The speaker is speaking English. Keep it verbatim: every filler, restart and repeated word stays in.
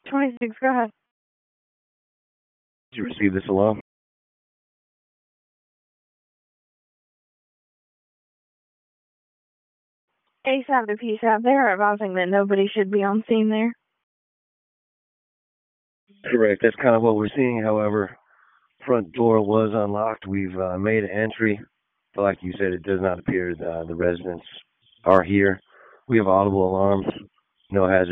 twenty-six, go ahead. Did you receive this alarm? ASAP to P S A P, they are advising that nobody should be on scene there. Correct. That's kind of what we're seeing. However, front door was unlocked. We've uh, made an entry. But like you said, it does not appear uh, the residents are here. We have audible alarms. No hazard.